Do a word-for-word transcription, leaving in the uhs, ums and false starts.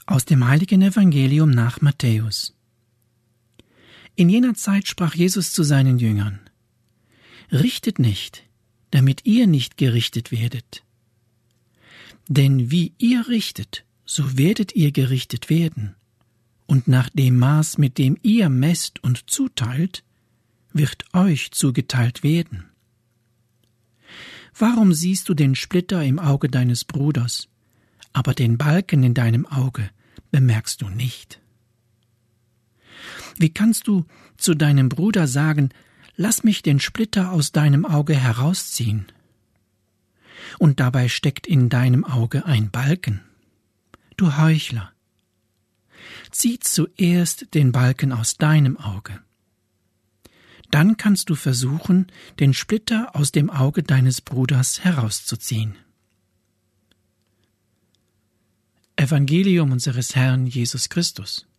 Aus dem heiligen Evangelium nach Matthäus. In jener Zeit sprach Jesus zu seinen Jüngern: Richtet nicht, damit ihr nicht gerichtet werdet. Denn wie ihr richtet, so werdet ihr gerichtet werden. Und nach dem Maß, mit dem ihr messt und zuteilt, wird euch zugeteilt werden. Warum siehst du den Splitter im Auge deines Bruders, aber den Balken in deinem Auge bemerkst du nicht? Wie kannst du zu deinem Bruder sagen: Lass mich den Splitter aus deinem Auge herausziehen? Und dabei steckt in deinem Auge ein Balken. Du Heuchler! Zieh zuerst den Balken aus deinem Auge. Dann kannst du versuchen, den Splitter aus dem Auge deines Bruders herauszuziehen. Evangelium unseres Herrn Jesus Christus.